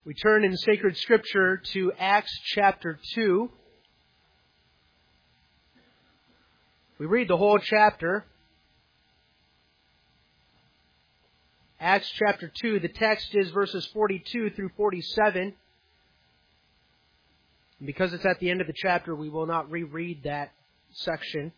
We turn in sacred scripture to Acts chapter 2. We read the whole chapter. Acts chapter 2, the text is verses 42 through 47. And because it's at the end of the chapter, we will not reread that section.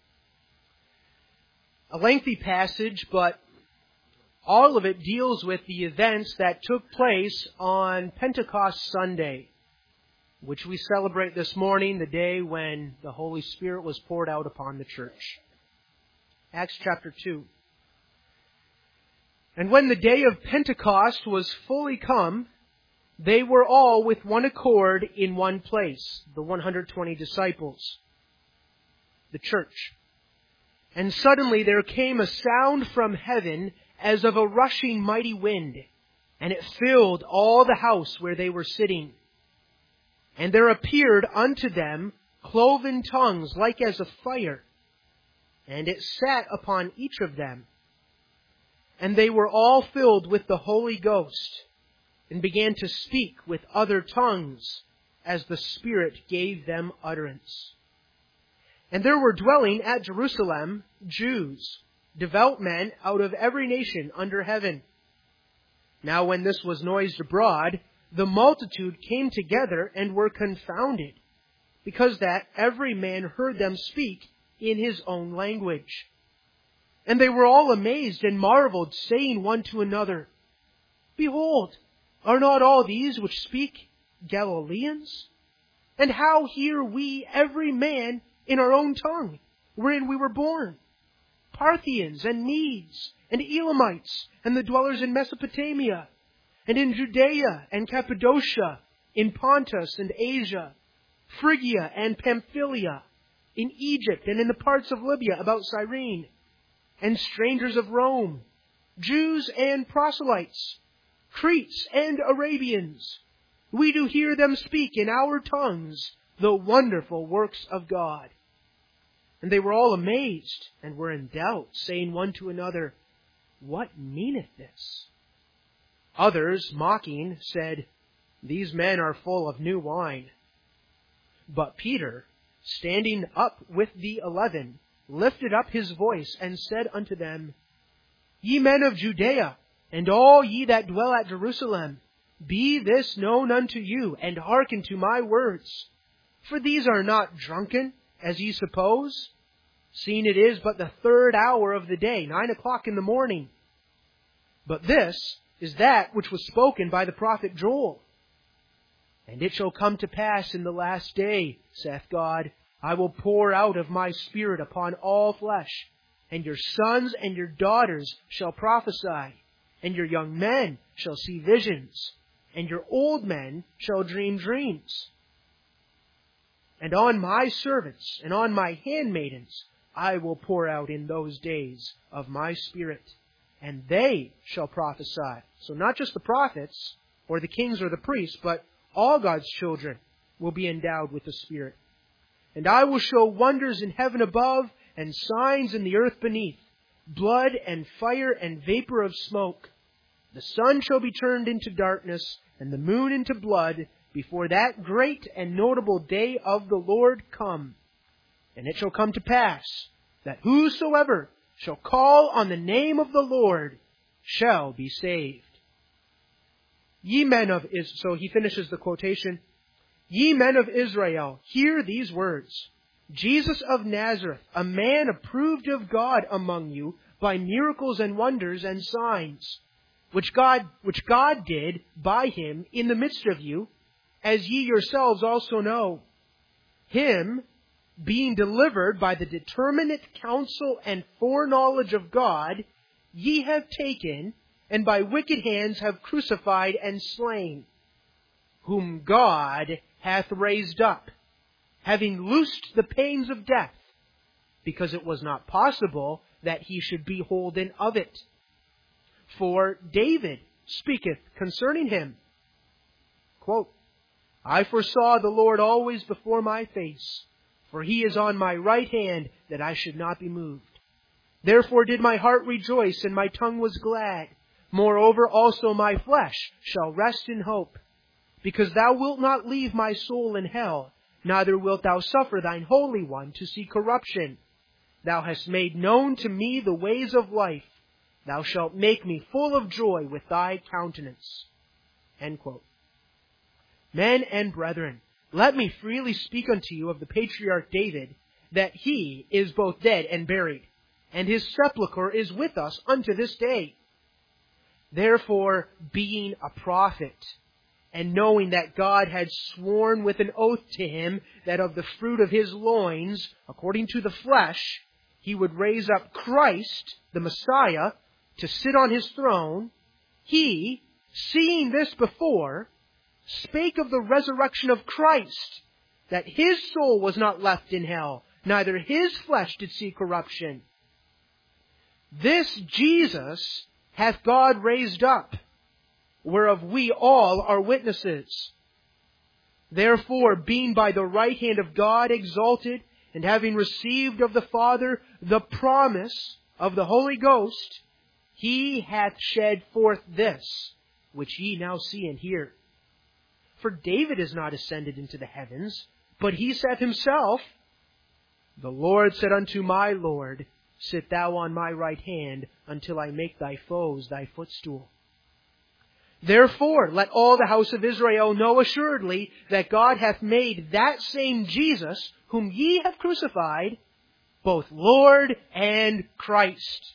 A lengthy passage, but all of it deals with the events that took place on Pentecost Sunday, which we celebrate this morning, the day when the Holy Spirit was poured out upon the church. Acts chapter 2. And when the day of Pentecost was fully come, they were all with one accord in one place, the 120 disciples, the church. And suddenly there came a sound from heaven as of a rushing mighty wind, and it filled all the house where they were sitting. And there appeared unto them cloven tongues like as of fire, and it sat upon each of them. And they were all filled with the Holy Ghost, and began to speak with other tongues, as the Spirit gave them utterance. And there were dwelling at Jerusalem Jews, devout men out of every nation under heaven. Now when this was noised abroad, the multitude came together and were confounded, because that every man heard them speak in his own language. And they were all amazed and marveled, saying one to another, Behold, are not all these which speak Galileans? And how hear we every man in our own tongue, wherein we were born? Parthians and Medes and Elamites and the dwellers in Mesopotamia and in Judea and Cappadocia, in Pontus and Asia, Phrygia and Pamphylia, in Egypt and in the parts of Libya about Cyrene, and strangers of Rome, Jews and proselytes, Cretes and Arabians. We do hear them speak in our tongues the wonderful works of God. And they were all amazed and were in doubt, saying one to another, What meaneth this? Others, mocking, said, These men are full of new wine. But Peter, standing up with the 11, lifted up his voice and said unto them, Ye men of Judea, and all ye that dwell at Jerusalem, be this known unto you, and hearken to my words. For these are not drunken, as ye suppose, seeing it is but the 3rd hour of the day, 9 o'clock in the morning. But this is that which was spoken by the prophet Joel. And it shall come to pass in the last day, saith God, I will pour out of my Spirit upon all flesh, and your sons and your daughters shall prophesy, and your young men shall see visions, and your old men shall dream dreams. And on my servants and on my handmaidens I will pour out in those days of my Spirit, and they shall prophesy. So not just the prophets, or the kings or the priests, but all God's children will be endowed with the Spirit. And I will show wonders in heaven above, and signs in the earth beneath, blood and fire and vapor of smoke. The sun shall be turned into darkness, and the moon into blood, before that great and notable day of the Lord come. And it shall come to pass, that whosoever shall call on the name of the Lord shall be saved. Ye men of Israel, so he finishes the quotation, Ye men of Israel, hear these words. Jesus of Nazareth, a man approved of God among you by miracles and wonders and signs, which God did by him in the midst of you, as ye yourselves also know. Him, being delivered by the determinate counsel and foreknowledge of God, ye have taken, and by wicked hands have crucified and slain, whom God hath raised up, having loosed the pains of death, because it was not possible that he should be holden of it. For David speaketh concerning him, quote, I foresaw the Lord always before my face, for he is on my right hand, that I should not be moved. Therefore did my heart rejoice, and my tongue was glad. Moreover also my flesh shall rest in hope. because thou wilt not leave my soul in hell, neither wilt thou suffer thine Holy One to see corruption. Thou hast made known to me the ways of life. Thou shalt make me full of joy with thy countenance. End quote. Men and brethren, let me freely speak unto you of the patriarch David, that he is both dead and buried, and his sepulchre is with us unto this day. Therefore, being a prophet, and knowing that God had sworn with an oath to him that of the fruit of his loins, according to the flesh, he would raise up Christ, the Messiah, to sit on his throne, he, seeing this before, spake of the resurrection of Christ, that his soul was not left in hell, neither his flesh did see corruption. This Jesus hath God raised up, whereof we all are witnesses. Therefore, being by the right hand of God exalted, and having received of the Father the promise of the Holy Ghost, he hath shed forth this, which ye now see and hear. For David is not ascended into the heavens, but he saith himself, The Lord said unto my Lord, Sit thou on my right hand, until I make thy foes thy footstool. Therefore, let all the house of Israel know assuredly that God hath made that same Jesus, whom ye have crucified, both Lord and Christ.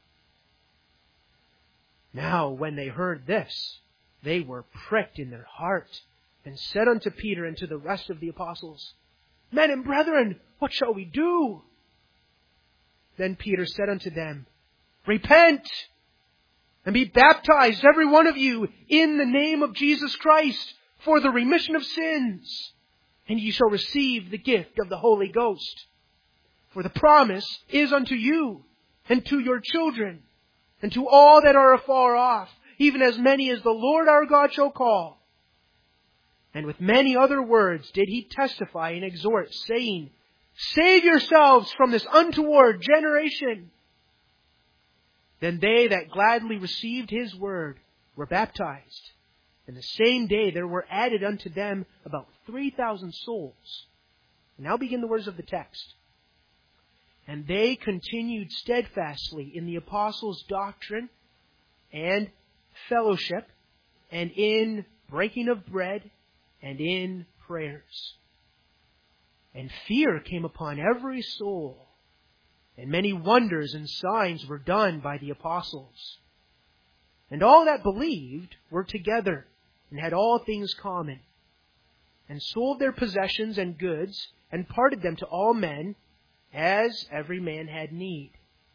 Now, when they heard this, they were pricked in their heart, and said unto Peter and to the rest of the apostles, Men and brethren, what shall we do? Then Peter said unto them, Repent, and be baptized, every one of you, in the name of Jesus Christ, for the remission of sins, and ye shall receive the gift of the Holy Ghost. For the promise is unto you, and to your children, and to all that are afar off, even as many as the Lord our God shall call. And with many other words did he testify and exhort, saying, Save yourselves from this untoward generation. Then they that gladly received his word were baptized. And the same day there were added unto them about 3,000 souls. And now begin the words of the text. And they continued steadfastly in the apostles' doctrine and fellowship, and in breaking of bread, and in prayers. And fear came upon every soul, and many wonders and signs were done by the apostles. And all that believed were together, and had all things common, and sold their possessions and goods, and parted them to all men, as every man had need.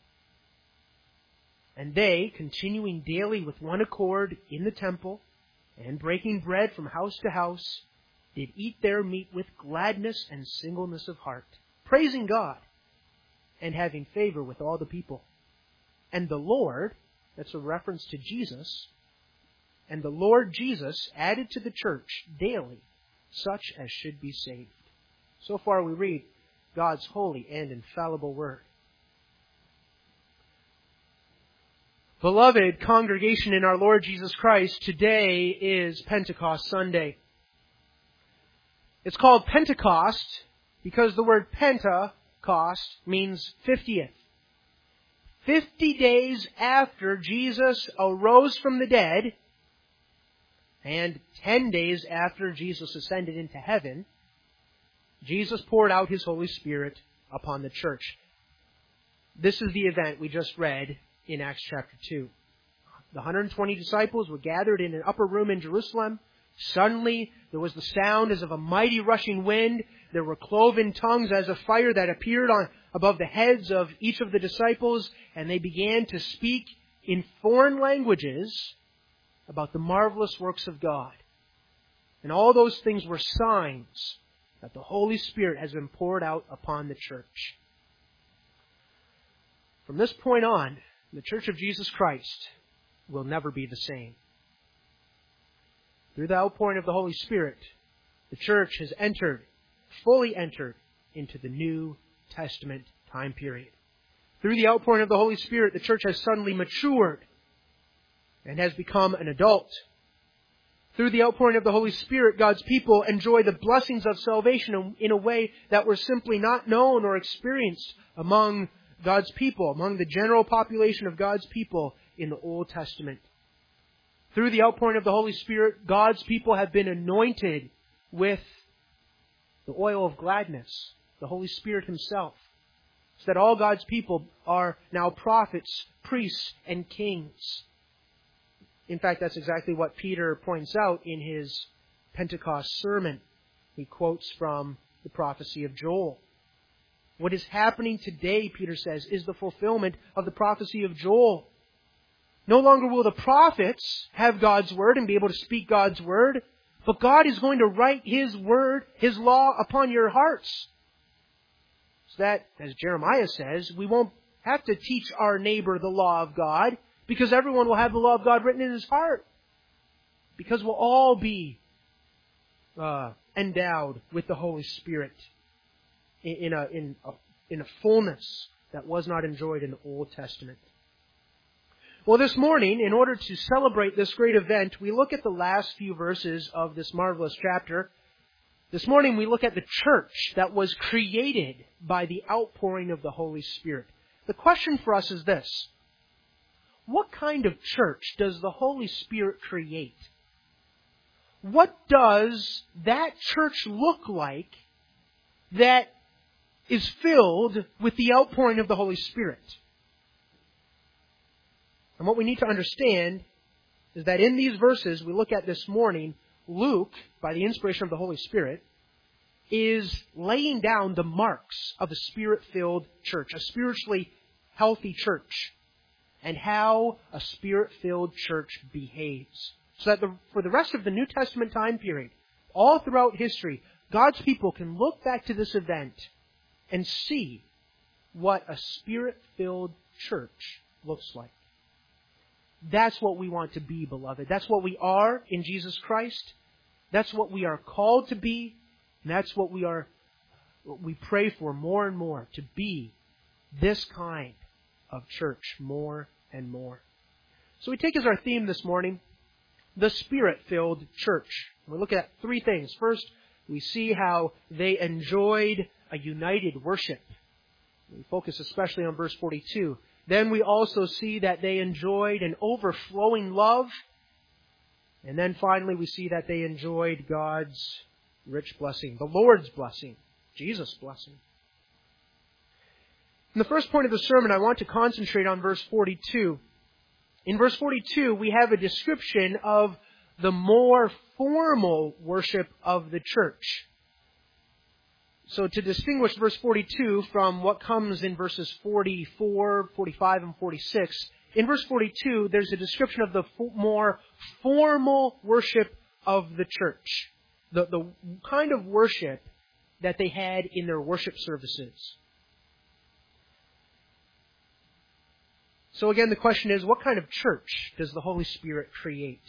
And they, continuing daily with one accord in the temple, and breaking bread from house to house, did eat their meat with gladness and singleness of heart, praising God, and having favor with all the people. And the Lord, that's a reference to Jesus, and the Lord Jesus added to the church daily such as should be saved. So far we read God's holy and infallible word. Beloved congregation in our Lord Jesus Christ, today is Pentecost Sunday. It's called Pentecost because the word Pentecost means 50th. 50 days after Jesus arose from the dead, and 10 days after Jesus ascended into heaven, Jesus poured out His Holy Spirit upon the church. This is the event we just read in Acts chapter 2. The 120 disciples were gathered in an upper room in Jerusalem. Suddenly, there was the sound as of a mighty rushing wind. There were cloven tongues as of fire that appeared above the heads of each of the disciples, and they began to speak in foreign languages about the marvelous works of God. And all those things were signs that the Holy Spirit has been poured out upon the church. From this point on, the Church of Jesus Christ will never be the same. Through the outpouring of the Holy Spirit, the church has fully entered into the New Testament time period. Through the outpouring of the Holy Spirit, the church has suddenly matured and has become an adult. Through the outpouring of the Holy Spirit, God's people enjoy the blessings of salvation in a way that were simply not known or experienced among God's people, among the general population of God's people in the Old Testament. Through the outpouring of the Holy Spirit, God's people have been anointed with the oil of gladness, the Holy Spirit Himself, so that all God's people are now prophets, priests, and kings. In fact, that's exactly what Peter points out in his Pentecost sermon. He quotes from the prophecy of Joel. What is happening today, Peter says, is the fulfillment of the prophecy of Joel. No longer will the prophets have God's Word and be able to speak God's Word, but God is going to write His Word, His law upon your hearts. So that, as Jeremiah says, we won't have to teach our neighbor the law of God, because everyone will have the law of God written in his heart. Because we'll all be endowed with the Holy Spirit in a fullness that was not enjoyed in the Old Testament. Well, this morning, in order to celebrate this great event, we look at the last few verses of this marvelous chapter. This morning, we look at the church that was created by the outpouring of the Holy Spirit. The question for us is this: what kind of church does the Holy Spirit create? What does that church look like that is filled with the outpouring of the Holy Spirit? And what we need to understand is that in these verses we look at this morning, Luke, by the inspiration of the Holy Spirit, is laying down the marks of a Spirit-filled church, a spiritually healthy church, and how a Spirit-filled church behaves. So that for the rest of the New Testament time period, all throughout history, God's people can look back to this event and see what a Spirit-filled church looks like. That's what we want to be, beloved. That's what we are in Jesus Christ. That's what we are called to be. And that's what we pray for more and more, to be this kind of church more and more. So we take as our theme this morning, the Spirit-filled church. We look at three things. First, we see how they enjoyed a united worship. We focus especially on verse 42. Then we also see that they enjoyed an overflowing love. And then finally we see that they enjoyed God's rich blessing, the Lord's blessing, Jesus' blessing. In the first point of the sermon, I want to concentrate on verse 42. In verse 42, we have a description of the more formal worship of the church. So to distinguish verse 42 from what comes in verses 44, 45, and 46, in verse 42, there's a description of the more formal worship of the church. The kind of worship that they had in their worship services. So again, the question is, what kind of church does the Holy Spirit create?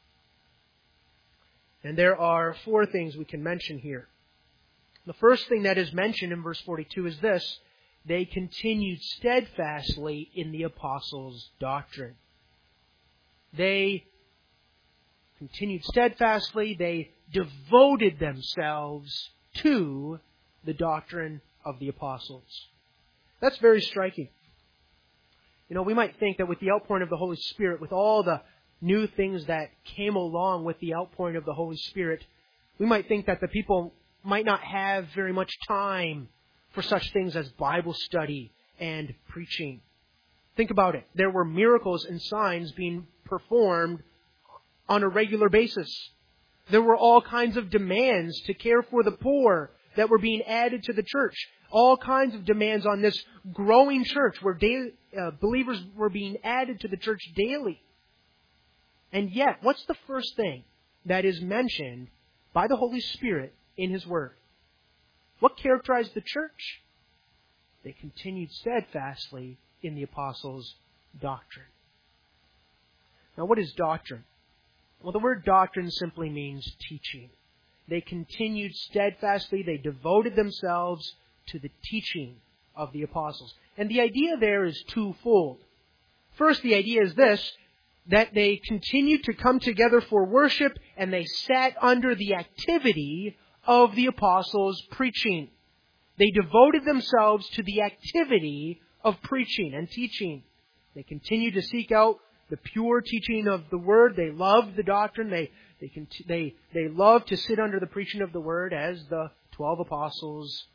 And there are four things we can mention here. The first thing that is mentioned in verse 42 is this: they continued steadfastly in the apostles' doctrine. They continued steadfastly, they devoted themselves to the doctrine of the apostles. That's very striking. You know, we might think that with the outpouring of the Holy Spirit, with all the new things that came along with the outpouring of the Holy Spirit, we might think that the people might not have very much time for such things as Bible study and preaching. Think about it. There were miracles and signs being performed on a regular basis. There were all kinds of demands to care for the poor that were being added to the church. All kinds of demands on this growing church where believers were being added to the church daily. And yet, what's the first thing that is mentioned by the Holy Spirit in His Word? What characterized the church? They continued steadfastly in the apostles' doctrine. Now, what is doctrine? Well, the word doctrine simply means teaching. They continued steadfastly, they devoted themselves to the teaching of the apostles. And the idea there is twofold. First, the idea is this: that they continued to come together for worship, and they sat under the activity of the apostles' preaching. They devoted themselves to the activity of preaching and teaching. They continued to seek out the pure teaching of the Word. They loved the doctrine. They loved to sit under the preaching of the Word as the 12 apostles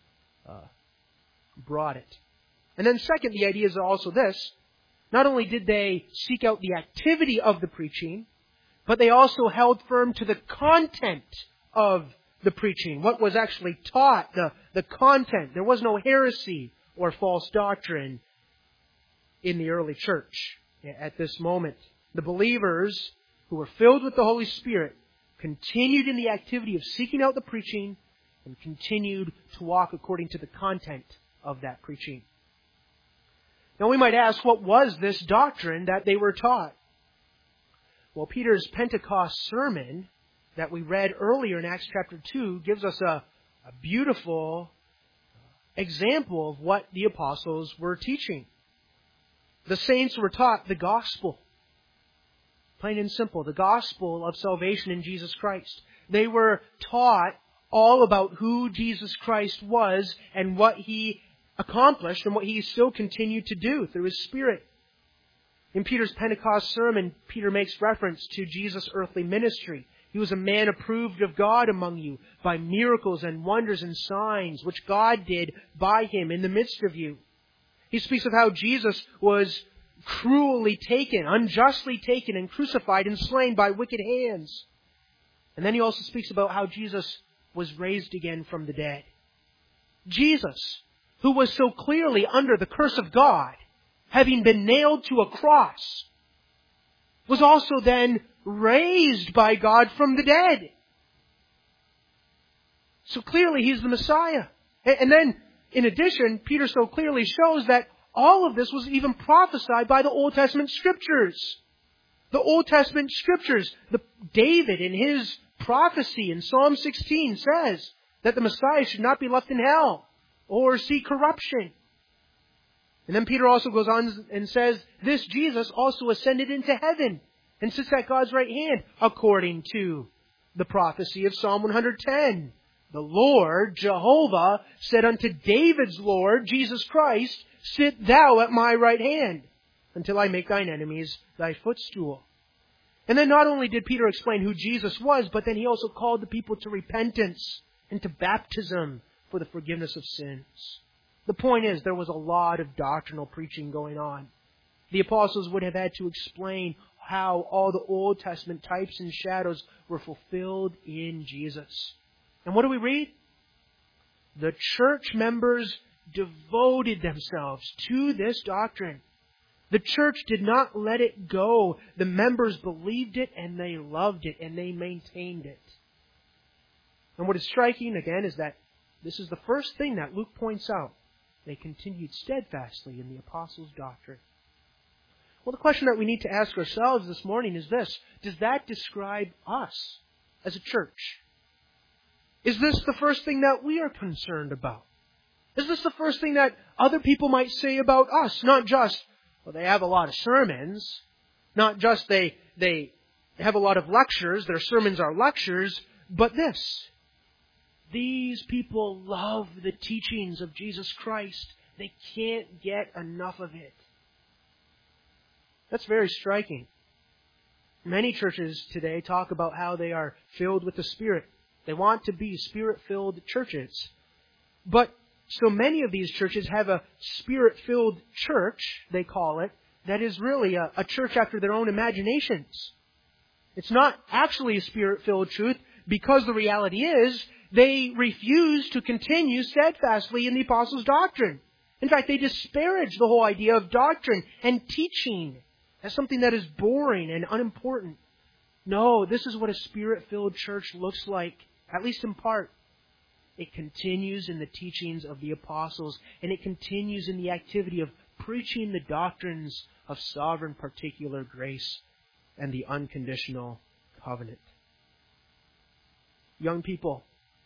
brought it. And then second, the idea is also this. Not only did they seek out the activity of the preaching, but they also held firm to the content of the preaching, what was actually taught, the content. There was no heresy or false doctrine in the early church at this moment. The believers who were filled with the Holy Spirit continued in the activity of seeking out the preaching and continued to walk according to the content of that preaching. Now we might ask, what was this doctrine that they were taught? Well, Peter's Pentecost sermon that we read earlier in Acts chapter 2 gives us a beautiful example of what the apostles were teaching. The saints were taught the gospel. Plain and simple, the gospel of salvation in Jesus Christ. They were taught all about who Jesus Christ was and what He accomplished and what He still continued to do through His Spirit. In Peter's Pentecost sermon, Peter makes reference to Jesus' earthly ministry. He was a man approved of God among you by miracles and wonders and signs which God did by Him in the midst of you. He speaks of how Jesus was cruelly taken, unjustly taken and crucified and slain by wicked hands. And then he also speaks about how Jesus was raised again from the dead. Jesus, who was so clearly under the curse of God, having been nailed to a cross, was also then raised by God from the dead. So clearly He's the Messiah. And then, in addition, Peter so clearly shows that all of this was even prophesied by the Old Testament Scriptures. The Old Testament Scriptures, David in his prophecy in Psalm 16 says that the Messiah should not be left in hell or see corruption. And then Peter also goes on and says, this Jesus also ascended into heaven and sits at God's right hand, according to the prophecy of Psalm 110. The Lord, Jehovah, said unto David's Lord, Jesus Christ, sit thou at my right hand, until I make thine enemies thy footstool. And then not only did Peter explain who Jesus was, but then he also called the people to repentance and to baptism for the forgiveness of sins. The point is, there was a lot of doctrinal preaching going on. The apostles would have had to explain how all the Old Testament types and shadows were fulfilled in Jesus. And what do we read? The church members devoted themselves to this doctrine. The church did not let it go. The members believed it and they loved it and they maintained it. And what is striking, again, is that this is the first thing that Luke points out. They continued steadfastly in the apostles' doctrine. Well, the question that we need to ask ourselves this morning is this. Does that describe us as a church? Is this the first thing that we are concerned about? Is this the first thing that other people might say about us? Not just, well, they have a lot of sermons. Not just they have a lot of lectures. Their sermons are lectures. But this. These people love the teachings of Jesus Christ. They can't get enough of it. That's very striking. Many churches today talk about how they are filled with the Spirit. They want to be Spirit-filled churches. But so many of these churches have a Spirit-filled church, they call it, that is really a church after their own imaginations. It's not actually a Spirit-filled truth because the reality is they refuse to continue steadfastly in the apostles' doctrine. In fact, they disparage the whole idea of doctrine and teaching as something that is boring and unimportant. No, this is what a Spirit-filled church looks like, at least in part. It continues in the teachings of the apostles, and it continues in the activity of preaching the doctrines of sovereign particular grace and the unconditional covenant. Young people,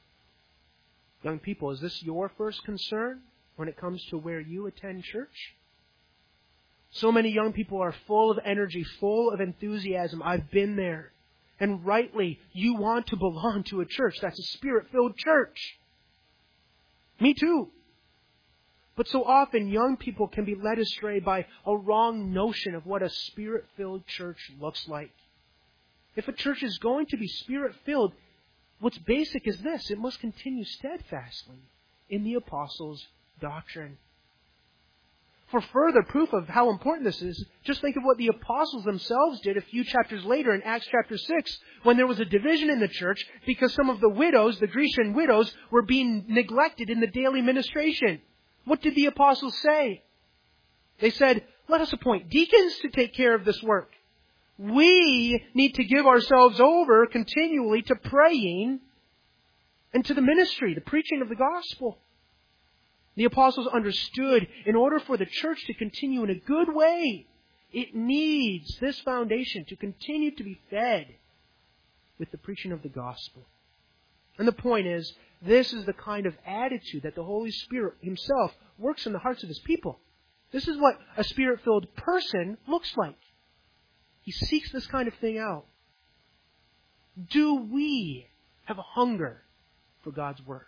is this your first concern when it comes to where you attend church? So many young people are full of energy, full of enthusiasm. I've been there. And rightly, you want to belong to a church that's a Spirit-filled church. Me too. But so often, young people can be led astray by a wrong notion of what a Spirit-filled church looks like. If a church is going to be Spirit-filled, what's basic is this: it must continue steadfastly in the apostles' doctrine. For further proof of how important this is, just think of what the apostles themselves did a few chapters later in Acts chapter 6, when there was a division in the church because some of the widows, the Grecian widows, were being neglected in the daily ministration. What did the apostles say? They said, let us appoint deacons to take care of this work. We need to give ourselves over continually to praying and to the ministry, the preaching of the gospel. The apostles understood in order for the church to continue in a good way, it needs this foundation to continue to be fed with the preaching of the gospel. And the point is, this is the kind of attitude that the Holy Spirit Himself works in the hearts of His people. This is what a Spirit-filled person looks like. He seeks this kind of thing out. Do we have a hunger for God's Word?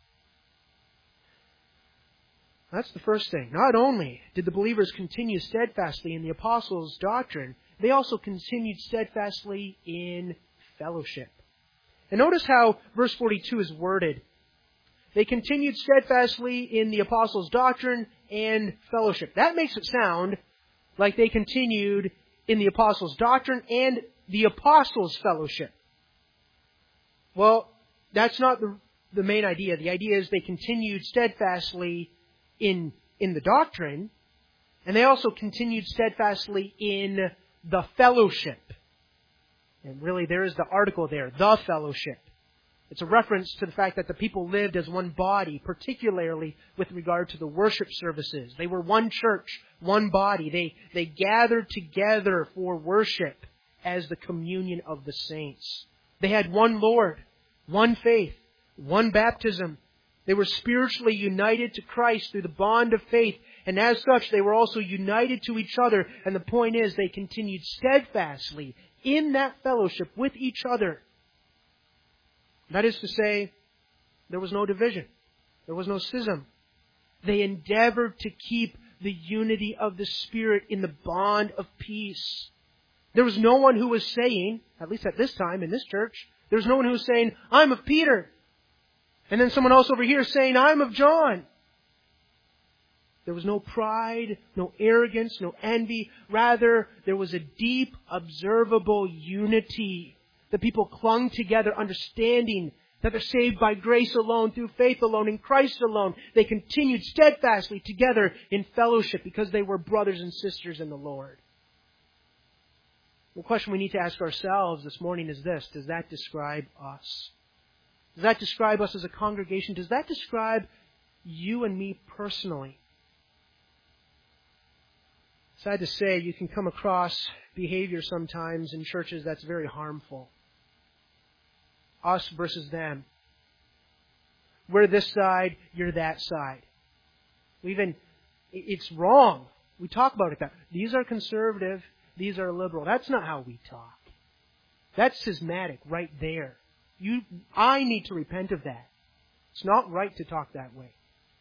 That's the first thing. Not only did the believers continue steadfastly in the apostles' doctrine, they also continued steadfastly in fellowship. And notice how verse 42 is worded. They continued steadfastly in the apostles' doctrine and fellowship. That makes it sound like they continued in the apostles' doctrine and the apostles' fellowship. Well, that's not the main idea. The idea is they continued steadfastly in the doctrine, and they also continued steadfastly in the fellowship. And really, there is the article there, the fellowship. It's a reference to the fact that the people lived as one body, particularly with regard to the worship services. They were one church, one body. They gathered together for worship as the communion of the saints. They had one Lord, one faith, one baptism. They were spiritually united to Christ through the bond of faith, and as such, they were also united to each other. And the point is, they continued steadfastly in that fellowship with each other. That is to say, there was no division. There was no schism. They endeavored to keep the unity of the Spirit in the bond of peace. There was no one who was saying, at least at this time in this church, there was no one who was saying, I'm of Peter. And then someone else over here saying, I'm of John. There was no pride, no arrogance, no envy. Rather, there was a deep, observable unity. The people clung together, understanding that they're saved by grace alone, through faith alone, in Christ alone. They continued steadfastly together in fellowship because they were brothers and sisters in the Lord. The question we need to ask ourselves this morning is this: does that describe us? Does that describe us as a congregation? Does that describe you and me personally? Sad to say, you can come across behavior sometimes in churches that's very harmful. Us versus them. We're this side, you're that side. It's wrong. We talk about it that these are conservative, these are liberal. That's not how we talk. That's schismatic right there. I need to repent of that. It's not right to talk that way.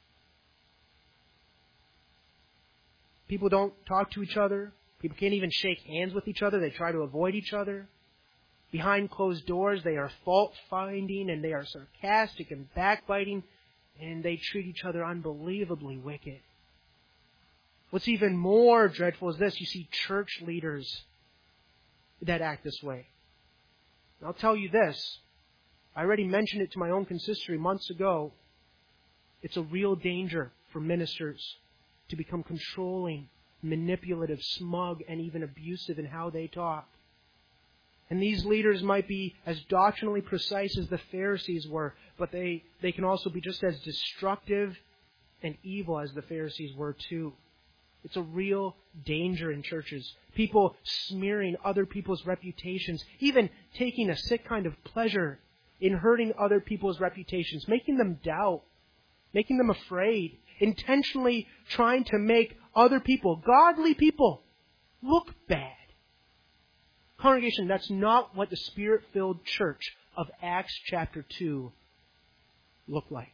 People don't talk to each other. People can't even shake hands with each other. They try to avoid each other. Behind closed doors, they are fault-finding and they are sarcastic and backbiting, and they treat each other unbelievably wicked. What's even more dreadful is this: you see church leaders that act this way. And I'll tell you this. I already mentioned it to my own consistory months ago. It's a real danger for ministers to become controlling, manipulative, smug, and even abusive in how they talk. And these leaders might be as doctrinally precise as the Pharisees were, but they can also be just as destructive and evil as the Pharisees were too. It's a real danger in churches. People smearing other people's reputations, even taking a sick kind of pleasure in hurting other people's reputations, making them doubt, making them afraid, intentionally trying to make other people, godly people, look bad. Congregation, that's not what the Spirit-filled church of Acts chapter 2 looked like.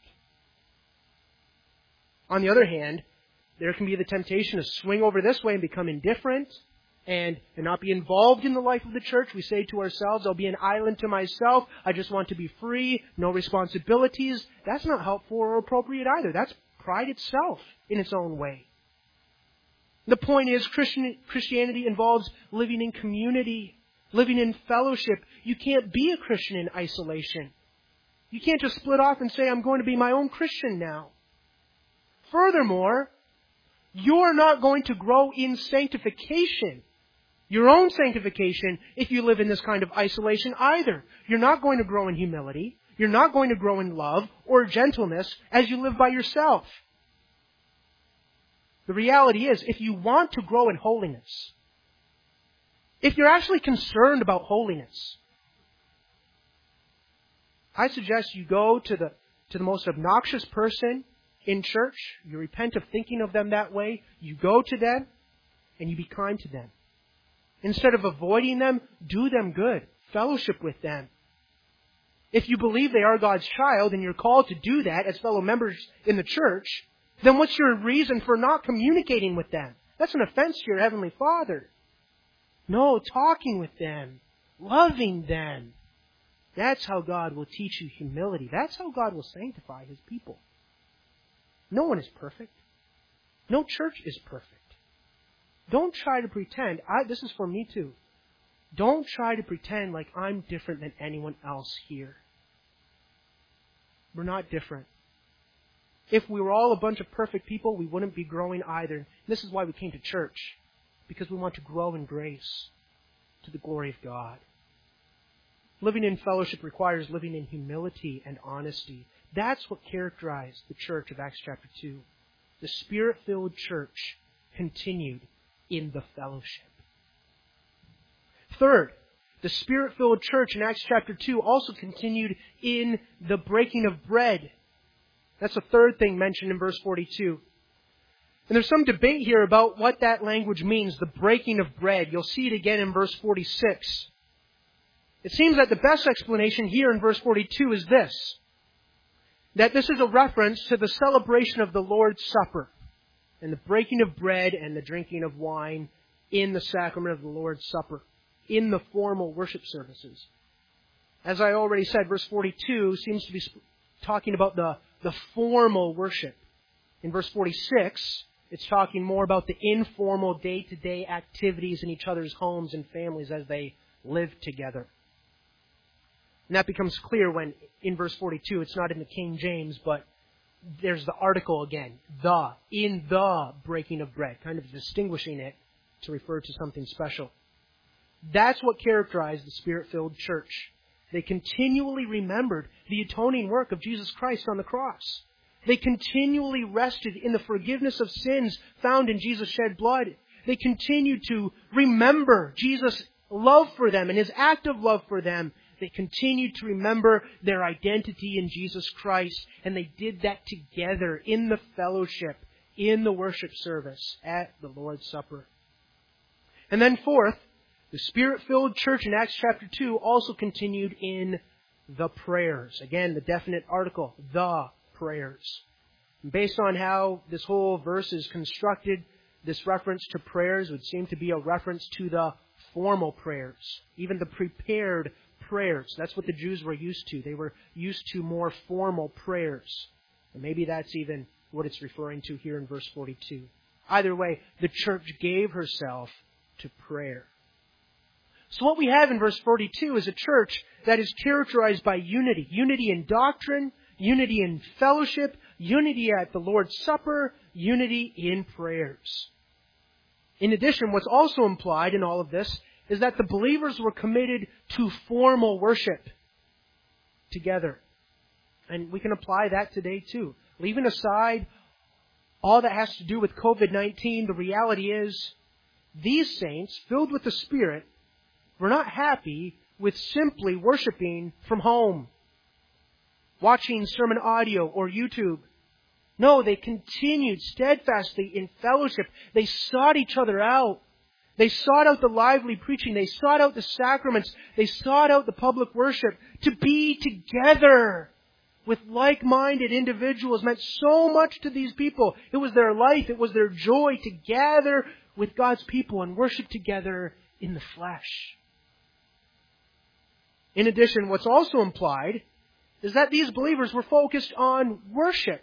On the other hand, there can be the temptation to swing over this way and become indifferent and not be involved in the life of the church. We say to ourselves, I'll be an island to myself. I just want to be free, no responsibilities. That's not helpful or appropriate either. That's pride itself in its own way. The point is, Christianity involves living in community, living in fellowship. You can't be a Christian in isolation. You can't just split off and say, I'm going to be my own Christian now. Furthermore, you're not going to grow in sanctification, your own sanctification, if you live in this kind of isolation either. You're not going to grow in humility. You're not going to grow in love or gentleness as you live by yourself. The reality is, if you want to grow in holiness, if you're actually concerned about holiness, I suggest you go to the most obnoxious person in church. You repent of thinking of them that way. You go to them and you be kind to them. Instead of avoiding them, do them good. Fellowship with them. If you believe they are God's child and you're called to do that as fellow members in the church, then what's your reason for not communicating with them? That's an offense to your Heavenly Father. No, talking with them, loving them. That's how God will teach you humility. That's how God will sanctify His people. No one is perfect. No church is perfect. Don't try to pretend. This is for me too. Don't try to pretend like I'm different than anyone else here. We're not different. If we were all a bunch of perfect people, we wouldn't be growing either. This is why we came to church. Because we want to grow in grace to the glory of God. Living in fellowship requires living in humility and honesty. That's what characterized the church of Acts chapter 2. The Spirit-filled church continued in the fellowship. Third, the Spirit-filled church in Acts chapter 2 also continued in the breaking of bread. That's the third thing mentioned in verse 42. And there's some debate here about what that language means, the breaking of bread. You'll see it again in verse 46. It seems that the best explanation here in verse 42 is this, that this is a reference to the celebration of the Lord's Supper and the breaking of bread and the drinking of wine in the sacrament of the Lord's Supper, in the formal worship services. As I already said, verse 42 seems to be talking about the formal worship. In verse 46, it's talking more about the informal day-to-day activities in each other's homes and families as they live together. And that becomes clear when, in verse 42, it's not in the King James, but there's the article again, in the breaking of bread, kind of distinguishing it to refer to something special. That's what characterized the Spirit-filled church. They continually remembered the atoning work of Jesus Christ on the cross. They continually rested in the forgiveness of sins found in Jesus' shed blood. They continued to remember Jesus' love for them and His act of love for them. They continued to remember their identity in Jesus Christ, and they did that together in the fellowship, in the worship service at the Lord's Supper. And then fourth, the Spirit-filled church in Acts chapter 2 also continued in the prayers. Again, the definite article, the prayers. And based on how this whole verse is constructed, this reference to prayers would seem to be a reference to the formal prayers, even the prepared prayers. That's what the Jews were used to. They were used to more formal prayers. And maybe that's even what it's referring to here in verse 42. Either way, the church gave herself to prayer. So what we have in verse 42 is a church that is characterized by unity. Unity in doctrine, unity in fellowship, unity at the Lord's Supper, unity in prayers. In addition, what's also implied in all of this is that the believers were committed to formal worship together. And we can apply that today too. Leaving aside all that has to do with COVID-19, the reality is these saints, filled with the Spirit, were not happy with simply worshiping from home, watching sermon audio or YouTube. No, they continued steadfastly in fellowship. They sought each other out. They sought out the lively preaching. They sought out the sacraments. They sought out the public worship. To be together with like-minded individuals meant so much to these people. It was their life. It was their joy to gather with God's people and worship together in the flesh. In addition, what's also implied is that these believers were focused on worship.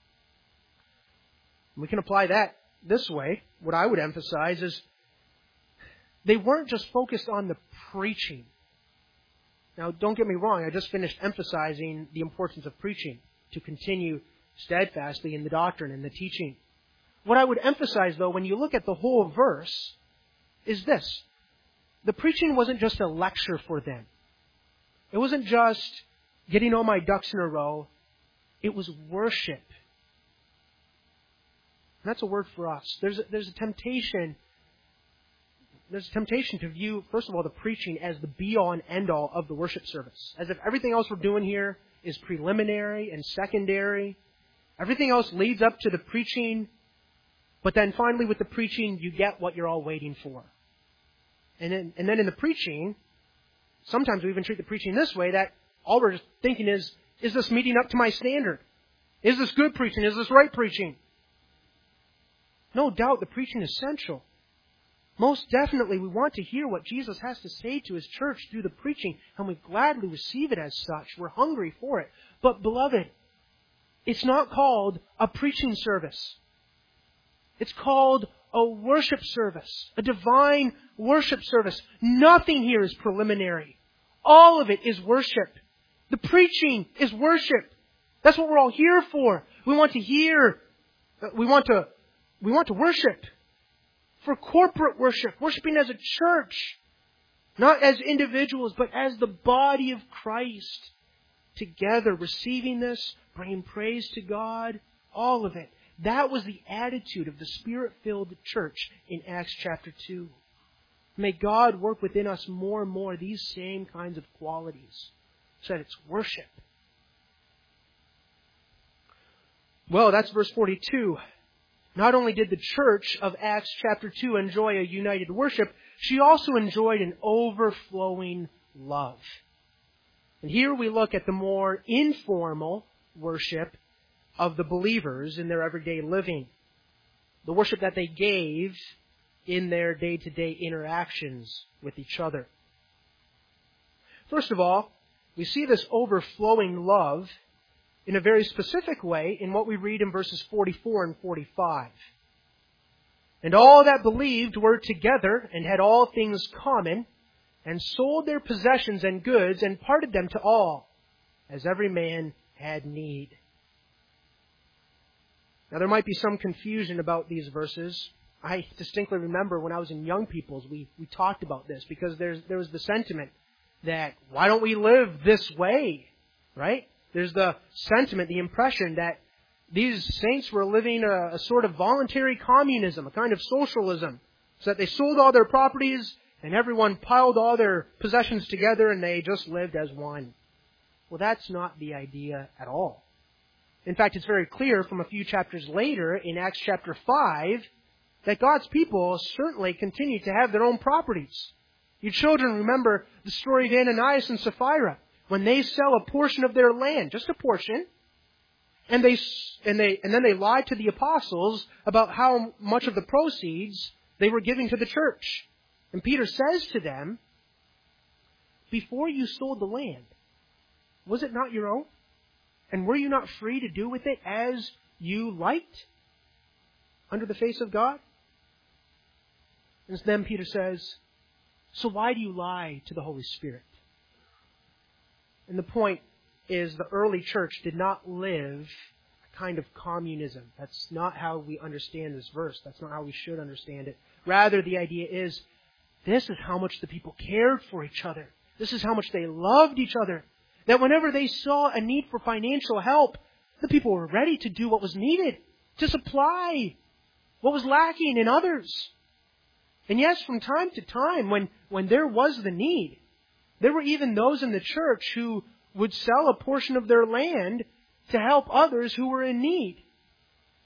We can apply that this way. What I would emphasize is they weren't just focused on the preaching. Now, don't get me wrong. I just finished emphasizing the importance of preaching to continue steadfastly in the doctrine and the teaching. What I would emphasize, though, when you look at the whole verse, is this. The preaching wasn't just a lecture for them. It wasn't just getting all my ducks in a row. It was worship. And that's a word for us. There's a temptation. There's a temptation to view, first of all, the preaching as the be-all and end-all of the worship service. As if everything else we're doing here is preliminary and secondary. Everything else leads up to the preaching. But then finally with the preaching, you get what you're all waiting for. And then in the preaching, sometimes we even treat the preaching this way, that all we're just thinking is this meeting up to my standard? Is this good preaching? Is this right preaching? No doubt the preaching is essential. Most definitely we want to hear what Jesus has to say to His church through the preaching, and we gladly receive it as such. We're hungry for it. But beloved, it's not called a preaching service. It's called a worship service, a divine worship service. Nothing here is preliminary. All of it is worship. The preaching is worship. That's what we're all here for. We want to hear. We want to worship. For corporate worship. Worshiping as a church. Not as individuals, but as the body of Christ. Together, receiving this, bringing praise to God. All of it. That was the attitude of the Spirit-filled church in Acts chapter 2. May God work within us more and more these same kinds of qualities. So that it's worship. Well, that's verse 42. Not only did the church of Acts chapter 2 enjoy a united worship, she also enjoyed an overflowing love. And here we look at the more informal worship of the believers in their everyday living. The worship that they gave in their day-to-day interactions with each other. First of all, we see this overflowing love in a very specific way in what we read in verses 44 and 45. And all that believed were together and had all things common, and sold their possessions and goods and parted them to all, as every man had need. Now there might be some confusion about these verses. I distinctly remember when I was in Young People's, we talked about this, because there was the sentiment that, why don't we live this way? Right? There's the sentiment, the impression that these saints were living a sort of voluntary communism, a kind of socialism, so that they sold all their properties and everyone piled all their possessions together and they just lived as one. Well, that's not the idea at all. In fact, it's very clear from a few chapters later in Acts chapter 5 that God's people certainly continue to have their own properties. You children remember the story of Ananias and Sapphira when they sell a portion of their land, just a portion, and then they lied to the apostles about how much of the proceeds they were giving to the church. And Peter says to them, before you sold the land, was it not your own? And were you not free to do with it as you liked under the face of God? And then Peter says, so why do you lie to the Holy Spirit? And the point is the early church did not live a kind of communism. That's not how we understand this verse. That's not how we should understand it. Rather, the idea is, this is how much the people cared for each other. This is how much they loved each other. That whenever they saw a need for financial help, the people were ready to do what was needed, to supply what was lacking in others. And yes, from time to time, when there was the need, there were even those in the church who would sell a portion of their land to help others who were in need.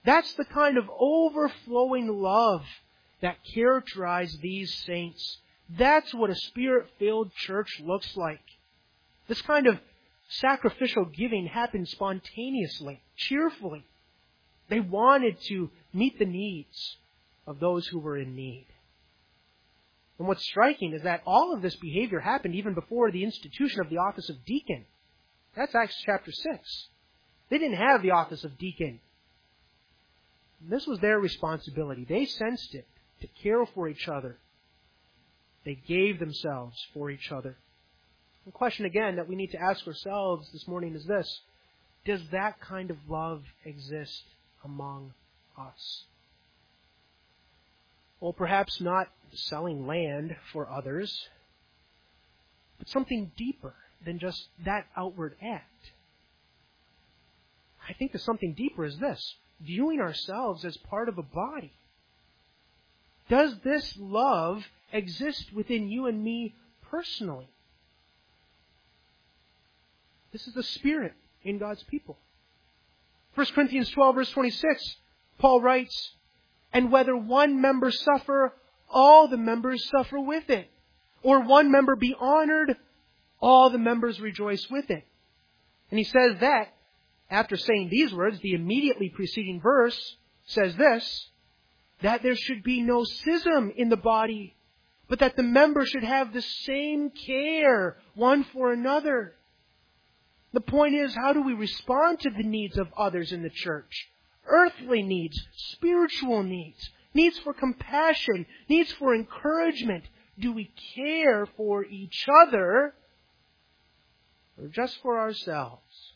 That's the kind of overflowing love that characterized these saints. That's what a Spirit-filled church looks like. This kind of sacrificial giving happened spontaneously, cheerfully. They wanted to meet the needs of those who were in need. And what's striking is that all of this behavior happened even before the institution of the office of deacon. That's Acts chapter 6. They didn't have the office of deacon. This was their responsibility. They sensed it, to care for each other. They gave themselves for each other. The question again that we need to ask ourselves this morning is this: does that kind of love exist among us? Well, perhaps not selling land for others, but something deeper than just that outward act. I think the something deeper is this: viewing ourselves as part of a body. Does this love exist within you and me personally? This is the Spirit in God's people. 1 Corinthians 12, verse 26, Paul writes, "And whether one member suffer, all the members suffer with it. Or one member be honored, all the members rejoice with it." And he says that, after saying these words, the immediately preceding verse says this: that there should be no schism in the body, but that the members should have the same care one for another. The point is, how do we respond to the needs of others in the church? Earthly needs, spiritual needs, needs for compassion, needs for encouragement. Do we care for each other or just for ourselves?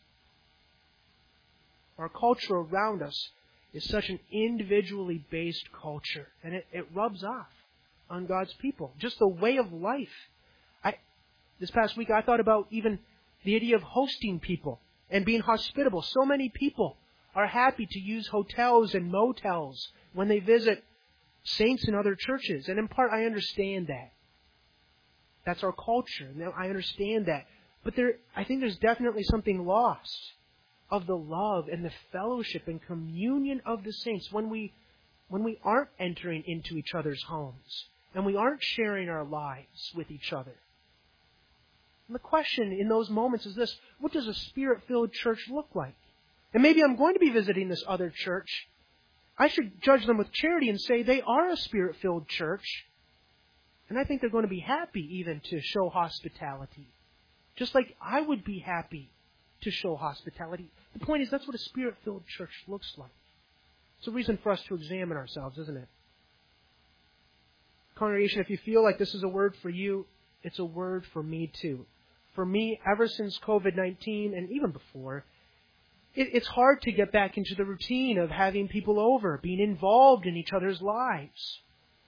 Our culture around us is such an individually based culture, and it rubs off on God's people. Just the way of life. This past week I thought about even the idea of hosting people and being hospitable. So many people are happy to use hotels and motels when they visit saints in other churches. And in part, I understand that. That's our culture. Now, I understand that. But I think there's definitely something lost of the love and the fellowship and communion of the saints when we aren't entering into each other's homes and we aren't sharing our lives with each other. And the question in those moments is this: what does a Spirit-filled church look like? And maybe I'm going to be visiting this other church. I should judge them with charity and say they are a Spirit-filled church. And I think they're going to be happy even to show hospitality. Just like I would be happy to show hospitality. The point is, that's what a Spirit-filled church looks like. It's a reason for us to examine ourselves, isn't it? Congregation, if you feel like this is a word for you, it's a word for me too. For me, ever since COVID-19 and even before, it's hard to get back into the routine of having people over, being involved in each other's lives.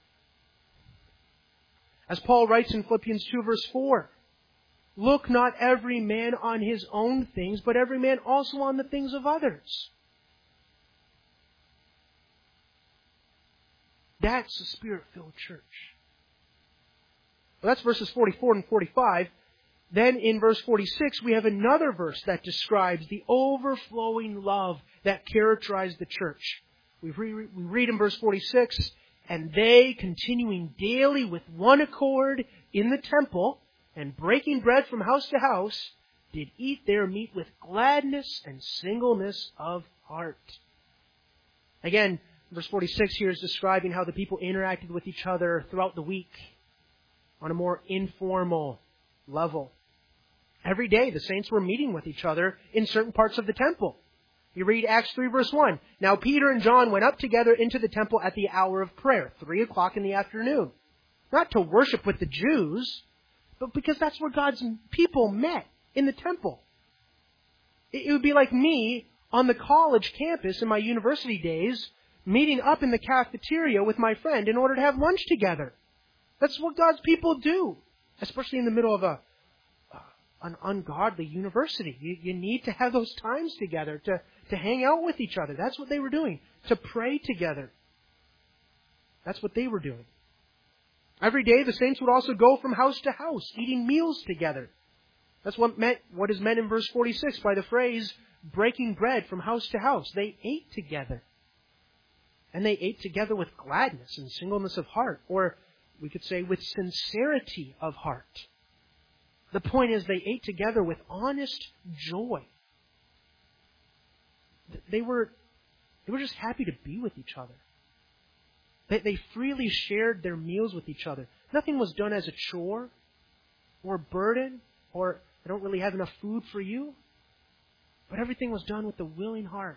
As Paul writes in Philippians 2, verse 4, "Look not every man on his own things, but every man also on the things of others." That's a Spirit-filled church. Well, that's verses 44 and 45. Then in verse 46, we have another verse that describes the overflowing love that characterized the church. We read in verse 46, "And they, continuing daily with one accord in the temple, and breaking bread from house to house, did eat their meat with gladness and singleness of heart." Again, verse 46 here is describing how the people interacted with each other throughout the week on a more informal level. Every day, the saints were meeting with each other in certain parts of the temple. You read Acts 3, verse 1. "Now Peter and John went up together into the temple at the hour of prayer," 3 o'clock in the afternoon. Not to worship with the Jews, but because that's where God's people met, in the temple. It would be like me on the college campus in my university days, meeting up in the cafeteria with my friend in order to have lunch together. That's what God's people do, especially in the middle of an ungodly university. You need to have those times together to hang out with each other. That's what they were doing, to pray together. That's what they were doing. Every day, the saints would also go from house to house, eating meals together. That's what is meant in verse 46 by the phrase, "breaking bread from house to house." They ate together. And they ate together with gladness and singleness of heart, or we could say with sincerity of heart. The point is they ate together with honest joy. They were just happy to be with each other. They freely shared their meals with each other. Nothing was done as a chore or a burden or I don't really have enough food for you. But everything was done with a willing heart.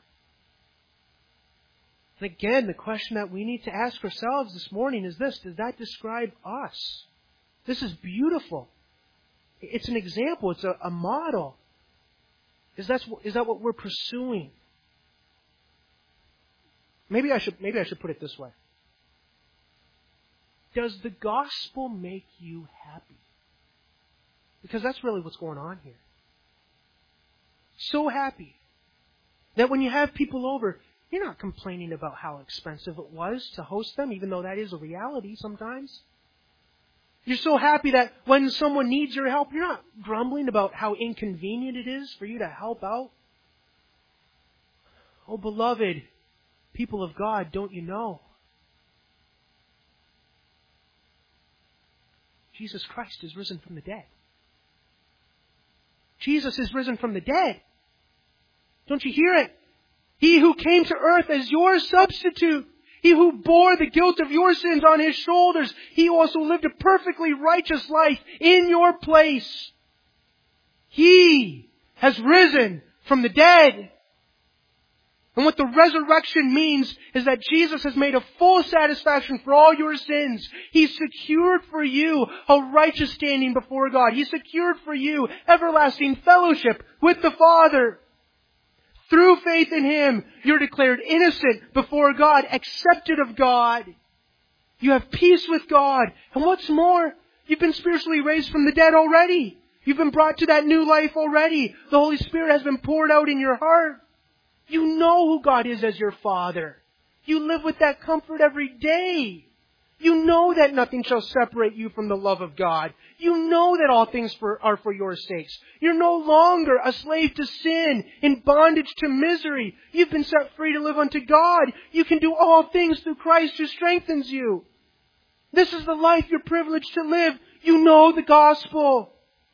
And again, the question that we need to ask ourselves this morning is this: does that describe us? This is beautiful. It's an example. It's a model. Is that what we're pursuing? Maybe I should put it this way. Does the gospel make you happy? Because that's really what's going on here. So happy that when you have people over, you're not complaining about how expensive it was to host them, even though that is a reality sometimes. You're so happy that when someone needs your help, you're not grumbling about how inconvenient it is for you to help out. Oh, beloved people of God, don't you know? Jesus Christ is risen from the dead. Jesus is risen from the dead. Don't you hear it? He who came to earth as your substitute. He who bore the guilt of your sins on His shoulders. He also lived a perfectly righteous life in your place. He has risen from the dead. And what the resurrection means is that Jesus has made a full satisfaction for all your sins. He's secured for you a righteous standing before God. He's secured for you everlasting fellowship with the Father. Through faith in Him, you're declared innocent before God, accepted of God. You have peace with God. And what's more, you've been spiritually raised from the dead already. You've been brought to that new life already. The Holy Spirit has been poured out in your heart. You know who God is as your Father. You live with that comfort every day. You know that nothing shall separate you from the love of God. You know that all things are for your sakes. You're no longer a slave to sin, in bondage to misery. You've been set free to live unto God. You can do all things through Christ who strengthens you. This is the life you're privileged to live. You know the gospel.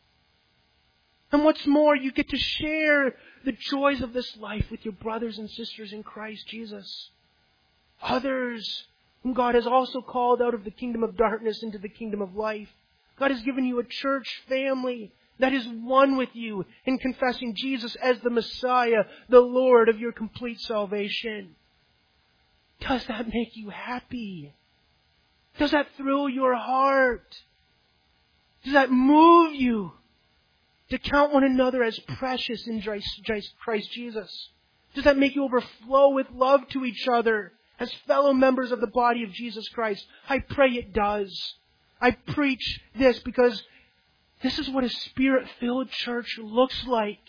And what's more, you get to share the joys of this life with your brothers and sisters in Christ Jesus. Others whom God has also called out of the kingdom of darkness into the kingdom of life. God has given you a church family that is one with you in confessing Jesus as the Messiah, the Lord of your complete salvation. Does that make you happy? Does that thrill your heart? Does that move you to count one another as precious in Christ Jesus? Does that make you overflow with love to each other as fellow members of the body of Jesus Christ? I pray it does. I preach this because this is what a Spirit-filled church looks like.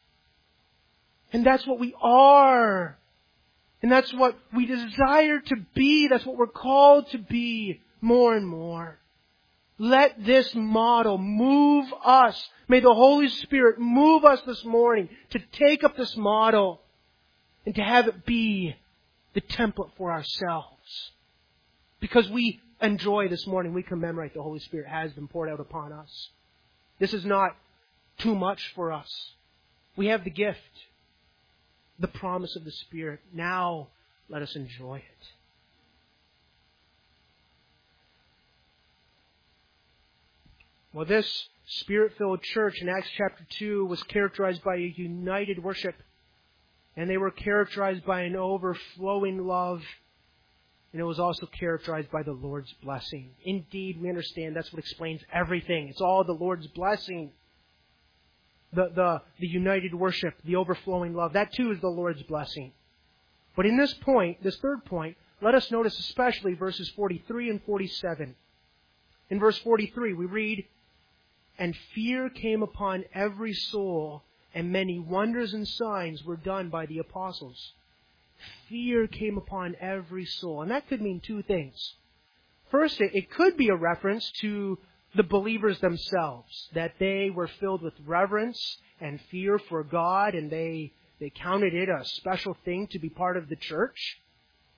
And that's what we are. And that's what we desire to be. That's what we're called to be more and more. Let this model move us. May the Holy Spirit move us this morning to take up this model and to have it be the template for ourselves. Because we enjoy this morning, we commemorate the Holy Spirit has been poured out upon us. This is not too much for us. We have the gift, the promise of the Spirit. Now let us enjoy it. Well, this Spirit-filled church in Acts chapter 2 was characterized by a united worship. And they were characterized by an overflowing love. And it was also characterized by the Lord's blessing. Indeed, we understand that's what explains everything. It's all the Lord's blessing. The united worship, the overflowing love. That too is the Lord's blessing. But in this point, this third point, let us notice especially verses 43 and 47. In verse 43 we read, "And fear came upon every soul, and many wonders and signs were done by the apostles." Fear came upon every soul. And that could mean two things. First, it could be a reference to the believers themselves, that they were filled with reverence and fear for God, and they counted it a special thing to be part of the church.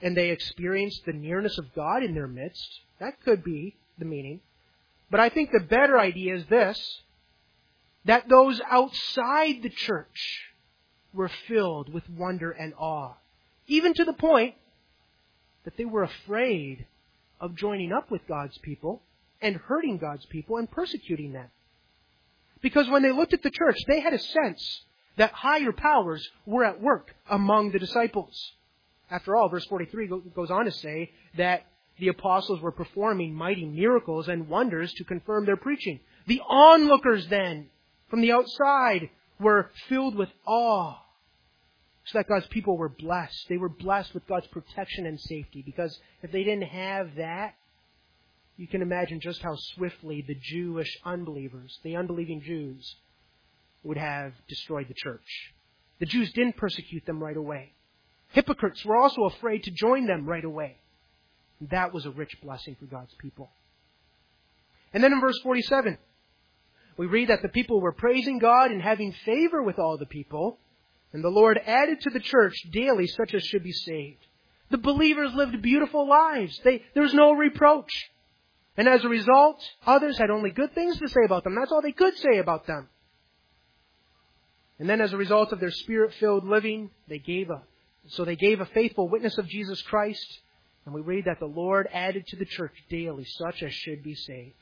and they experienced the nearness of God in their midst. That could be the meaning. But I think the better idea is this, that those outside the church were filled with wonder and awe, even to the point that they were afraid of joining up with God's people and hurting God's people and persecuting them. Because when they looked at the church, they had a sense that higher powers were at work among the disciples. After all, verse 43 goes on to say that the apostles were performing mighty miracles and wonders to confirm their preaching. The onlookers then, from the outside, were filled with awe, so that God's people were blessed. They were blessed with God's protection and safety, because if they didn't have that, you can imagine just how swiftly the Jewish unbelievers, the unbelieving Jews, would have destroyed the church. The Jews didn't persecute them right away. Hypocrites were also afraid to join them right away. That was a rich blessing for God's people. And then in verse 47, we read that the people were praising God and having favor with all the people, and the Lord added to the church daily such as should be saved. The believers lived beautiful lives. There was no reproach. And as a result, others had only good things to say about them. That's all they could say about them. And then as a result of their Spirit-filled living, they gave a faithful witness of Jesus Christ. And we read that the Lord added to the church daily such as should be saved.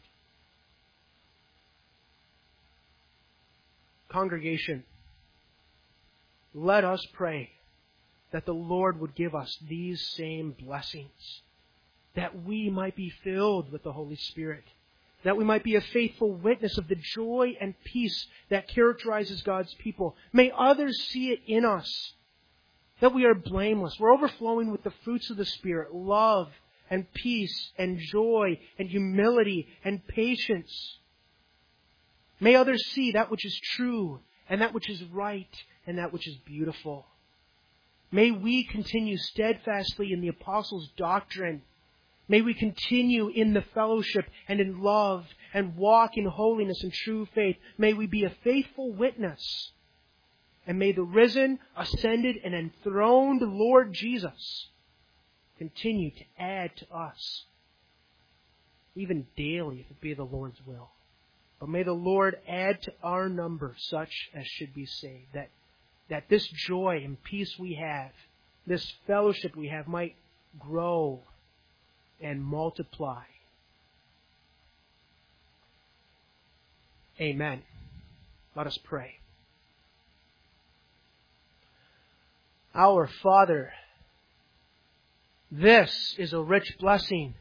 Congregation, let us pray that the Lord would give us these same blessings, that we might be filled with the Holy Spirit, that we might be a faithful witness of the joy and peace that characterizes God's people. May others see it in us, that we are blameless. We're overflowing with the fruits of the Spirit, love and peace and joy and humility and patience. May others see that which is true and that which is right and that which is beautiful. May we continue steadfastly in the apostles' doctrine. May we continue in the fellowship and in love and walk in holiness and true faith. May we be a faithful witness. And may the risen, ascended, and enthroned Lord Jesus continue to add to us, even daily, if it be the Lord's will. But may the Lord add to our number such as should be saved, that this joy and peace we have, this fellowship we have, might grow and multiply. Amen. Let us pray. Our Father, this is a rich blessing,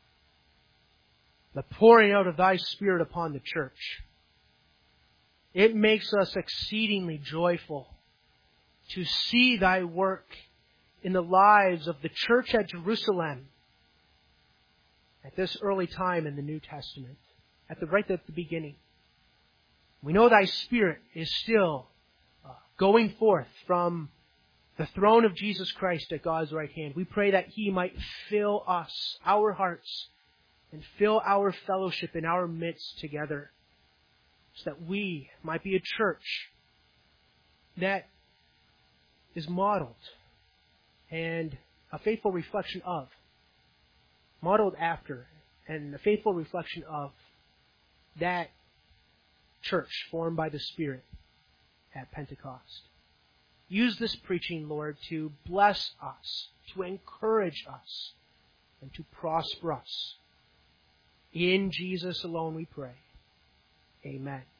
the pouring out of Thy Spirit upon the church. It makes us exceedingly joyful to see Thy work in the lives of the church at Jerusalem at this early time in the New Testament, right at the beginning. We know Thy Spirit is still going forth from the throne of Jesus Christ at God's right hand. We pray that He might fill us, our hearts, and fill our fellowship in our midst together, so that we might be a church that is modeled and a faithful reflection of, modeled after, and a faithful reflection of that church formed by the Spirit at Pentecost. Use this preaching, Lord, to bless us, to encourage us, and to prosper us. In Jesus alone we pray. Amen.